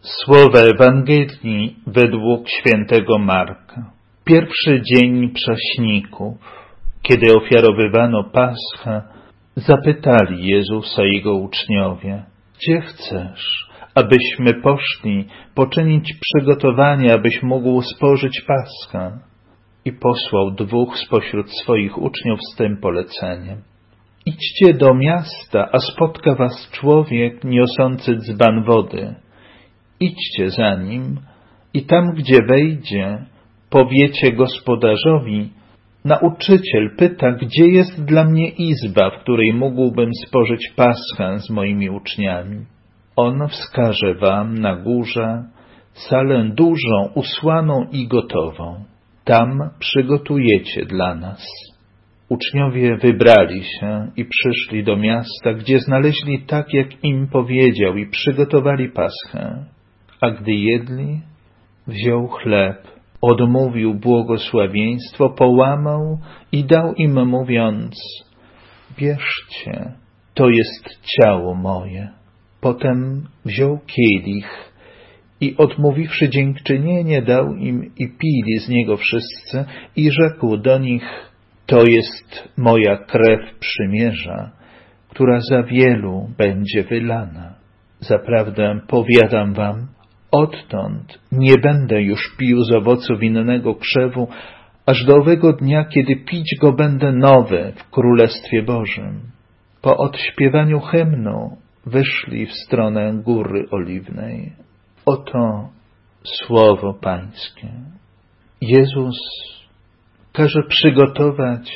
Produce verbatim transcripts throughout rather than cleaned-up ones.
Słowa Ewangelii według świętego Marka. Pierwszy dzień Prześników, kiedy ofiarowywano Paschę, zapytali Jezusa Jego uczniowie: gdzie chcesz, abyśmy poszli poczynić przygotowania, abyś mógł spożyć Paschę? I posłał dwóch spośród swoich uczniów z tym poleceniem: idźcie do miasta, a spotka was człowiek niosący dzban wody. Idźcie za nim i tam, gdzie wejdzie, powiecie gospodarzowi: nauczyciel pyta, gdzie jest dla mnie izba, w której mógłbym spożyć Paschę z moimi uczniami. On wskaże wam na górze salę dużą, usłaną i gotową. Tam przygotujecie dla nas. Uczniowie wybrali się i przyszli do miasta, gdzie znaleźli tak, jak im powiedział, i przygotowali Paschę. A gdy jedli, wziął chleb, odmówił błogosławieństwo, połamał i dał im, mówiąc: bierzcie, to jest ciało moje. Potem wziął kielich i odmówiwszy dziękczynienie, dał im i pili z niego wszyscy i rzekł do nich: to jest moja krew przymierza, która za wielu będzie wylana. Zaprawdę powiadam wam, odtąd nie będę już pił z owocu winnego krzewu, aż do owego dnia, kiedy pić go będę nowy w Królestwie Bożym. Po odśpiewaniu hymnu wyszli w stronę Góry Oliwnej. Oto słowo Pańskie. Jezus każe przygotować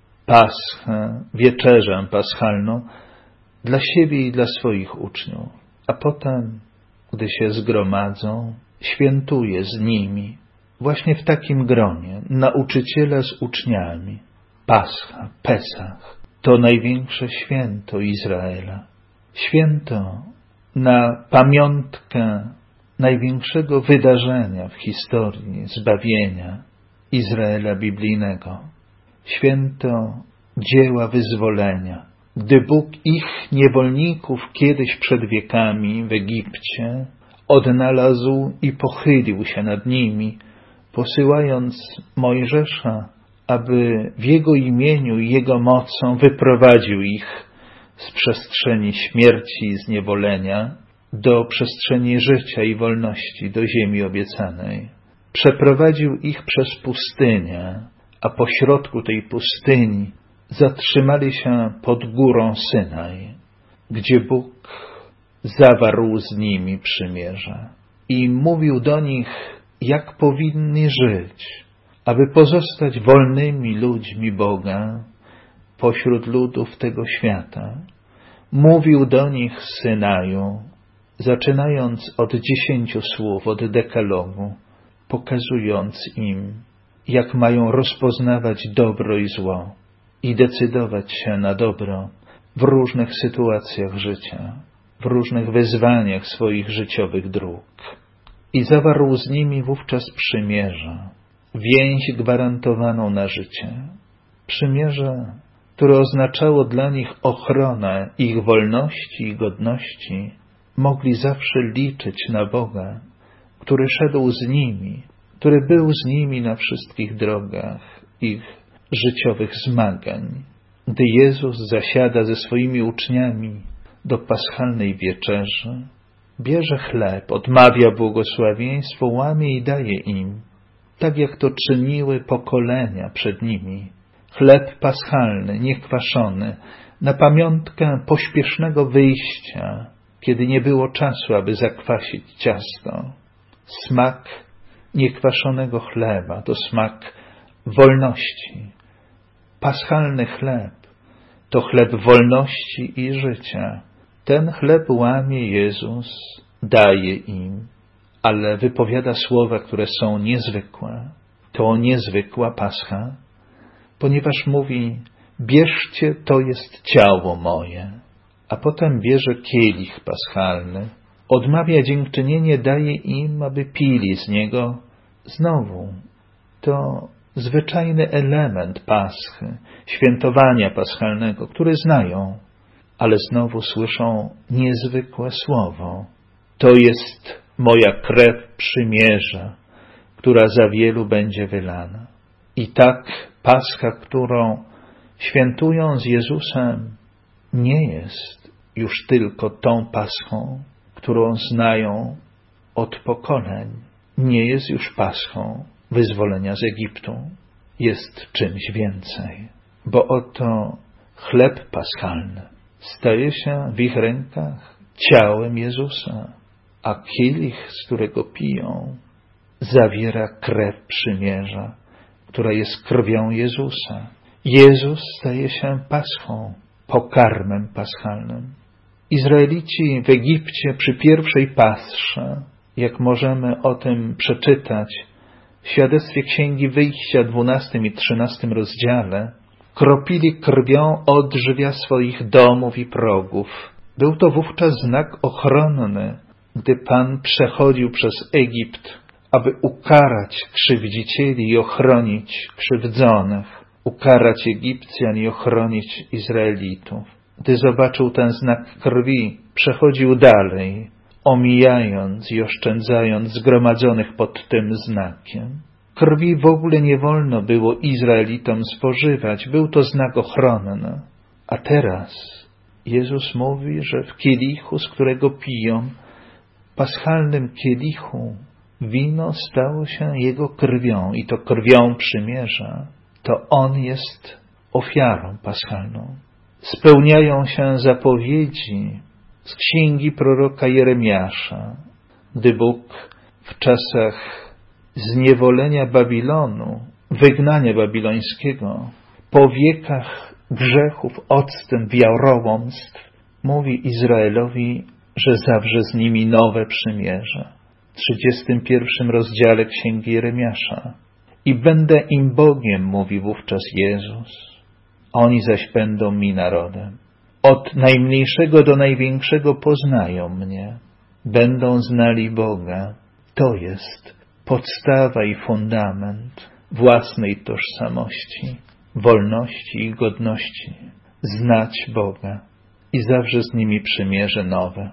Paschę, wieczerzę paschalną dla siebie i dla swoich uczniów, a potem, gdy się zgromadzą, świętuje z nimi, właśnie w takim gronie, nauczyciela z uczniami. Pascha, Pesach, to największe święto Izraela. Święto na pamiątkę największego wydarzenia w historii zbawienia Izraela biblijnego. Święto dzieła wyzwolenia, gdy Bóg ich niewolników kiedyś przed wiekami w Egipcie odnalazł i pochylił się nad nimi, posyłając Mojżesza, aby w Jego imieniu i Jego mocą wyprowadził ich z przestrzeni śmierci i zniewolenia do przestrzeni życia i wolności, do ziemi obiecanej. Przeprowadził ich przez pustynię, a po środku tej pustyni zatrzymali się pod górą Synaj, gdzie Bóg zawarł z nimi przymierze i mówił do nich, jak powinni żyć, aby pozostać wolnymi ludźmi Boga pośród ludów tego świata. Mówił do nich z Synaju, zaczynając od dziesięciu słów, od dekalogu, pokazując im, jak mają rozpoznawać dobro i zło i decydować się na dobro w różnych sytuacjach życia, w różnych wyzwaniach swoich życiowych dróg. I zawarł z nimi wówczas przymierze, więź gwarantowaną na życie. Przymierze, które oznaczało dla nich ochronę ich wolności i godności, mogli zawsze liczyć na Boga, który szedł z nimi, który był z nimi na wszystkich drogach ich życiowych zmagań. Gdy Jezus zasiada ze swoimi uczniami do paschalnej wieczerzy, bierze chleb, odmawia błogosławieństwo, łamie i daje im, tak jak to czyniły pokolenia przed nimi. Chleb paschalny, niekwaszony, na pamiątkę pośpiesznego wyjścia, kiedy nie było czasu, aby zakwasić ciasto. Smak niekwaszonego chleba to smak wolności. Paschalny chleb to chleb wolności i życia. Ten chleb łamie Jezus, daje im, ale wypowiada słowa, które są niezwykłe. To niezwykła Pascha, ponieważ mówi: bierzcie, to jest ciało moje. A potem bierze kielich paschalny, odmawia dziękczynienie, daje im, aby pili z niego. Znowu, to zwyczajny element Paschy, świętowania paschalnego, który znają, ale znowu słyszą niezwykłe słowo. To jest moja krew przymierza, która za wielu będzie wylana. I tak Pascha, którą świętują z Jezusem, nie jest już tylko tą Paschą, którą znają od pokoleń. Nie jest już Paschą wyzwolenia z Egiptu. Jest czymś więcej, bo oto chleb paschalny staje się w ich rękach ciałem Jezusa, a kielich, z którego piją, zawiera krew przymierza, która jest krwią Jezusa. Jezus staje się paschą, pokarmem paschalnym. Izraelici w Egipcie przy pierwszej pasrze, jak możemy o tym przeczytać w świadectwie Księgi Wyjścia, dwunastym i trzynastym rozdziale, kropili krwią odrzewia swoich domów i progów. Był to wówczas znak ochronny, gdy Pan przechodził przez Egipt, aby ukarać krzywdzicieli i ochronić krzywdzonych, ukarać Egipcjan i ochronić Izraelitów. Gdy zobaczył ten znak krwi, przechodził dalej, omijając i oszczędzając zgromadzonych pod tym znakiem. Krwi w ogóle nie wolno było Izraelitom spożywać, był to znak ochronny. A teraz Jezus mówi, że w kielichu, z którego piją, paschalnym kielichu, wino stało się Jego krwią i to krwią przymierza. To On jest ofiarą paschalną. Spełniają się zapowiedzi z księgi proroka Jeremiasza, gdy Bóg w czasach zniewolenia Babilonu, wygnania babilońskiego, po wiekach grzechów, odstęp, wiarołomstw, mówi Izraelowi, że zawrze z nimi nowe przymierze. W trzydziestym pierwszym rozdziale księgi Jeremiasza. I będę im Bogiem, mówi wówczas Jezus. Oni zaś będą mi narodem. Od najmniejszego do największego poznają mnie. Będą znali Boga. To jest podstawa i fundament własnej tożsamości, wolności i godności. Znać Boga i zawrze z nimi przymierze nowe.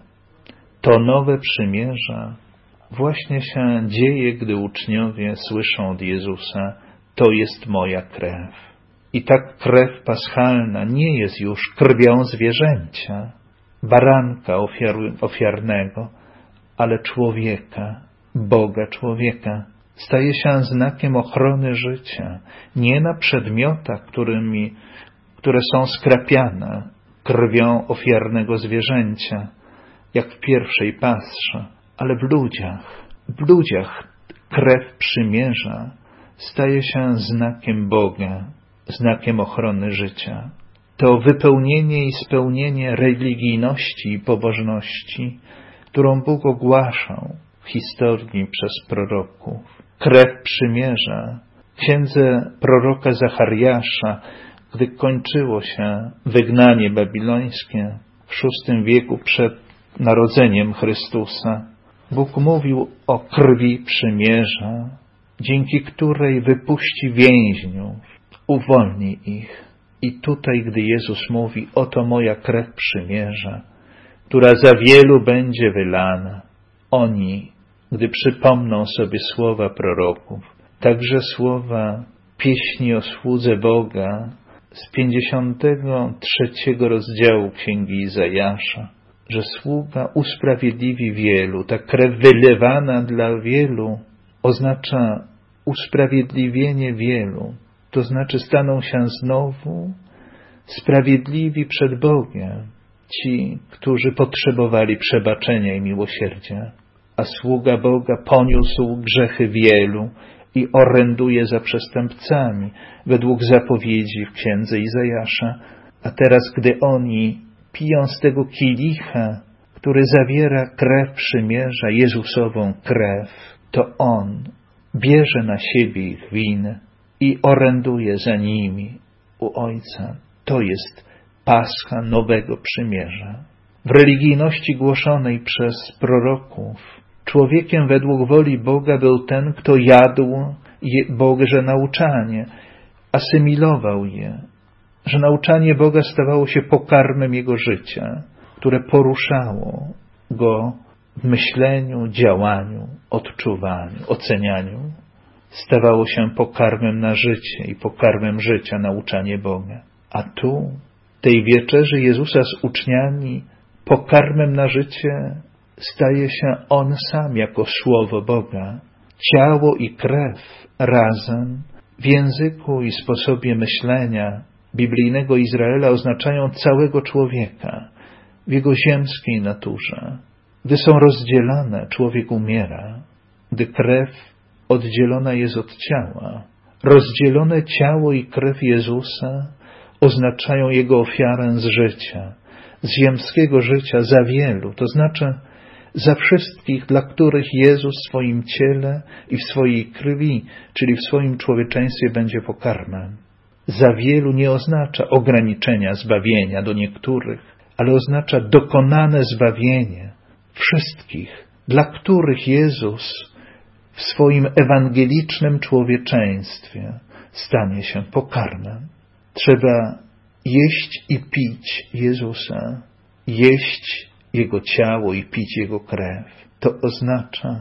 To nowe przymierze właśnie się dzieje, gdy uczniowie słyszą od Jezusa: to jest moja krew. I tak krew paschalna nie jest już krwią zwierzęcia, baranka ofiar- ofiarnego, ale człowieka, Boga człowieka. Staje się znakiem ochrony życia, nie na przedmiotach, którymi, które są skrapiane krwią ofiarnego zwierzęcia, jak w pierwszej pasrze, ale w ludziach. W ludziach krew przymierza staje się znakiem Boga, znakiem ochrony życia. To wypełnienie i spełnienie religijności i pobożności, którą Bóg ogłaszał w historii przez proroków. Krew przymierza w księdze proroka Zachariasza, gdy kończyło się wygnanie babilońskie w szóstym wieku przed narodzeniem Chrystusa. Bóg mówił o krwi przymierza, dzięki której wypuści więźniów, uwolni ich. I tutaj, gdy Jezus mówi: oto moja krew przymierza, która za wielu będzie wylana, oni, gdy przypomną sobie słowa proroków, także słowa pieśni o słudze Boga z pięćdziesiątego trzeciego rozdziału Księgi Izajasza, że sługa usprawiedliwi wielu, ta krew wylewana dla wielu oznacza usprawiedliwienie wielu, to znaczy staną się znowu sprawiedliwi przed Bogiem ci, którzy potrzebowali przebaczenia i miłosierdzia, a sługa Boga poniósł grzechy wielu i oręduje za przestępcami według zapowiedzi w księdze Izajasza. A teraz, gdy oni piją z tego kielicha, który zawiera krew przymierza, Jezusową krew, to On bierze na siebie ich winę i oręduje za nimi u Ojca. To jest Pascha nowego przymierza. W religijności głoszonej przez proroków człowiekiem według woli Boga był ten, kto jadł Boże nauczanie, asymilował je, że nauczanie Boga stawało się pokarmem jego życia, które poruszało go w myśleniu, działaniu, odczuwaniu, ocenianiu stawało się pokarmem na życie i pokarmem życia nauczanie Boga. A tu, tej wieczerzy Jezusa z uczniami, pokarmem na życie staje się On sam jako Słowo Boga. Ciało i krew razem w języku i sposobie myślenia biblijnego Izraela oznaczają całego człowieka w jego ziemskiej naturze. Gdy są rozdzielane, człowiek umiera. Gdy krew oddzielona jest od ciała. Rozdzielone ciało i krew Jezusa oznaczają Jego ofiarę z życia, z ziemskiego życia za wielu, to znaczy za wszystkich, dla których Jezus w swoim ciele i w swojej krwi, czyli w swoim człowieczeństwie będzie pokarmem. Za wielu nie oznacza ograniczenia zbawienia do niektórych, ale oznacza dokonane zbawienie wszystkich, dla których Jezus w swoim ewangelicznym człowieczeństwie stanie się pokarmem. Trzeba jeść i pić Jezusa, jeść Jego ciało i pić Jego krew. To oznacza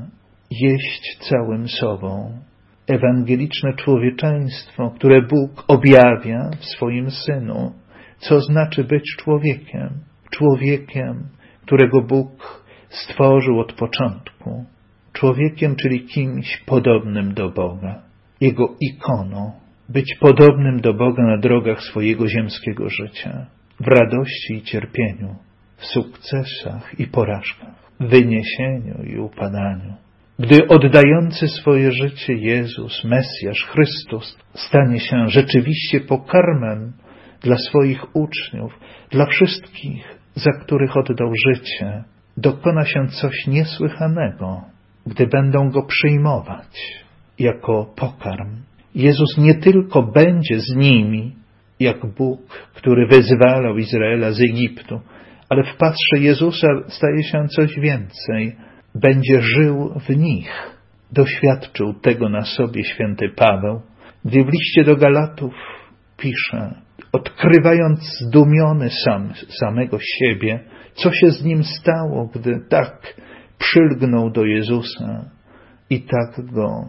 jeść całym sobą ewangeliczne człowieczeństwo, które Bóg objawia w swoim Synu, co znaczy być człowiekiem, człowiekiem, którego Bóg stworzył od początku, człowiekiem, czyli kimś podobnym do Boga, Jego ikoną, być podobnym do Boga na drogach swojego ziemskiego życia, w radości i cierpieniu, w sukcesach i porażkach, w wyniesieniu i upadaniu. Gdy oddający swoje życie Jezus, Mesjasz, Chrystus stanie się rzeczywiście pokarmem dla swoich uczniów, dla wszystkich, za których oddał życie, dokona się coś niesłychanego, gdy będą Go przyjmować jako pokarm. Jezus nie tylko będzie z nimi, jak Bóg, który wyzwalał Izraela z Egiptu, ale w patrze Jezusa staje się coś więcej. Będzie żył w nich. Doświadczył tego na sobie święty Paweł, gdy w liście do Galatów pisze, odkrywając zdumiony sam, samego siebie, co się z nim stało, gdy tak przylgnął do Jezusa i tak Go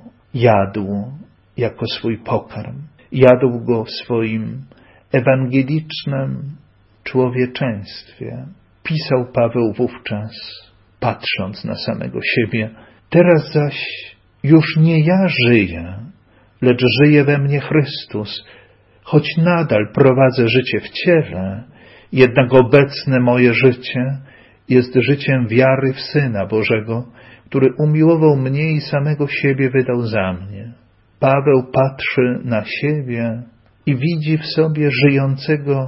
jadł jako swój pokarm. Jadł Go w swoim ewangelicznym człowieczeństwie. Pisał Paweł wówczas, patrząc na samego siebie, teraz zaś już nie ja żyję, lecz żyje we mnie Chrystus, choć nadal prowadzę życie w ciele, jednak obecne moje życie jest życiem wiary w Syna Bożego, który umiłował mnie i samego siebie wydał za mnie. Paweł patrzy na siebie i widzi w sobie żyjącego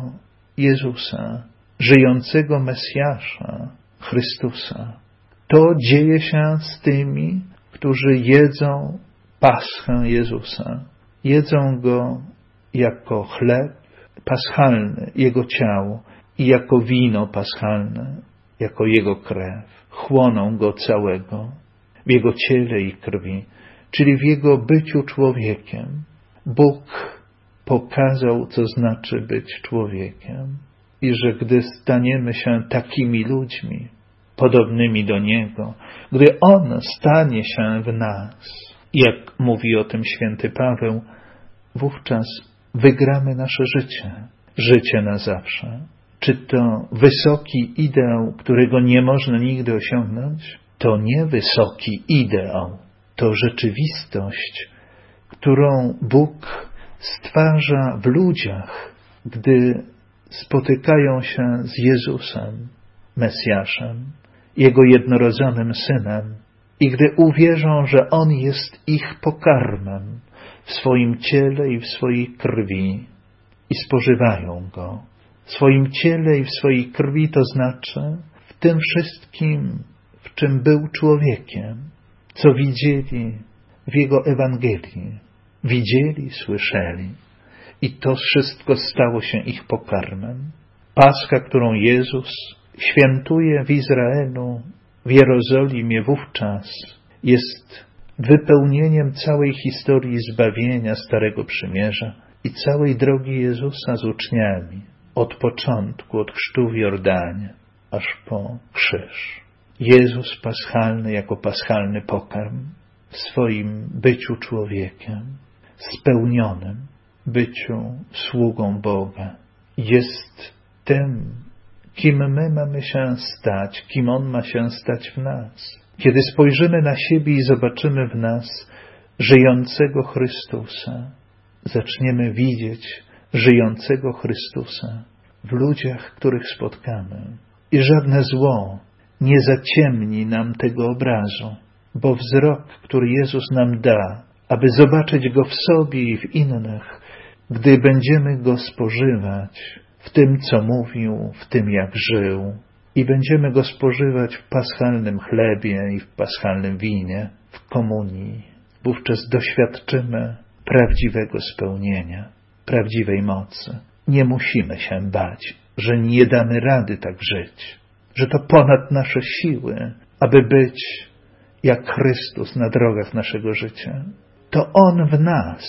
Jezusa, żyjącego Mesjasza, Chrystusa. To dzieje się z tymi, którzy jedzą Paschę Jezusa. Jedzą Go jako chleb paschalny, Jego ciało, i jako wino paschalne, jako Jego krew. Chłoną Go całego w Jego ciele i krwi, czyli w Jego byciu człowiekiem. Bóg pokazał, co znaczy być człowiekiem i że gdy staniemy się takimi ludźmi, podobnymi do Niego, gdy On stanie się w nas, jak mówi o tym święty Paweł, wówczas wygramy nasze życie, życie na zawsze. Czy to wysoki ideał, którego nie można nigdy osiągnąć? To nie wysoki ideał, to rzeczywistość, którą Bóg stwarza w ludziach, gdy spotykają się z Jezusem, Mesjaszem, Jego jednorodzonym Synem i gdy uwierzą, że On jest ich pokarmem w swoim ciele i w swojej krwi i spożywają Go. W swoim ciele i w swojej krwi, to znaczy w tym wszystkim, w czym był człowiekiem, co widzieli w Jego Ewangelii. Widzieli, słyszeli i to wszystko stało się ich pokarmem. Pascha, którą Jezus świętuje w Izraelu, w Jerozolimie wówczas, jest wypełnieniem całej historii zbawienia Starego Przymierza i całej drogi Jezusa z uczniami, od początku, od chrztu w Jordanie, aż po krzyż. Jezus paschalny jako paschalny pokarm w swoim byciu człowiekiem, spełnionym byciu sługą Boga, jest tym, kim my mamy się stać, kim On ma się stać w nas. Kiedy spojrzymy na siebie i zobaczymy w nas żyjącego Chrystusa, zaczniemy widzieć żyjącego Chrystusa w ludziach, których spotkamy. I żadne zło nie zaciemni nam tego obrazu, bo wzrok, który Jezus nam da, aby zobaczyć Go w sobie i w innych, gdy będziemy Go spożywać w tym, co mówił, w tym, jak żył, i będziemy Go spożywać w paschalnym chlebie i w paschalnym winie, w komunii, wówczas doświadczymy prawdziwego spełnienia, prawdziwej mocy. Nie musimy się bać, że nie damy rady tak żyć, że to ponad nasze siły, aby być jak Chrystus na drogach naszego życia. To On w nas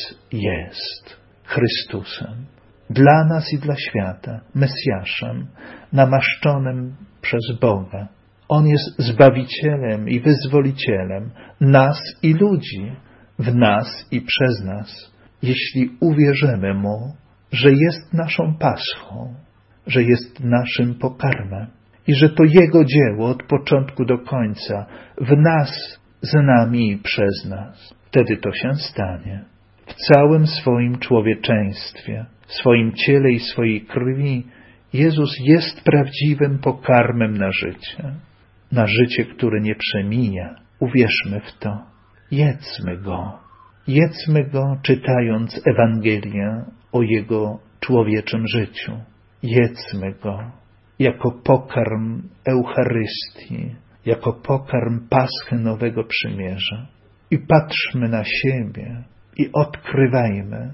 jest Chrystusem, dla nas i dla świata, Mesjaszem, namaszczonym przez Boga. On jest Zbawicielem i Wyzwolicielem nas i ludzi, w nas i przez nas, jeśli uwierzymy Mu, że jest naszą paschą, że jest naszym pokarmem i że to Jego dzieło od początku do końca w nas, z nami i przez nas. Wtedy to się stanie. W całym swoim człowieczeństwie, swoim ciele i swojej krwi Jezus jest prawdziwym pokarmem na życie. Na życie, które nie przemija. Uwierzmy w to. Jedzmy Go. Jedzmy Go, czytając Ewangelię o Jego człowieczym życiu. Jedzmy Go jako pokarm Eucharystii, jako pokarm Paschy Nowego Przymierza. I patrzmy na siebie i odkrywajmy,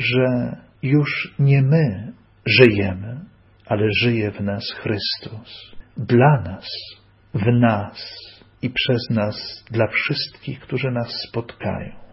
że już nie my żyjemy, ale żyje w nas Chrystus. Dla nas, w nas i przez nas, dla wszystkich, którzy nas spotkają.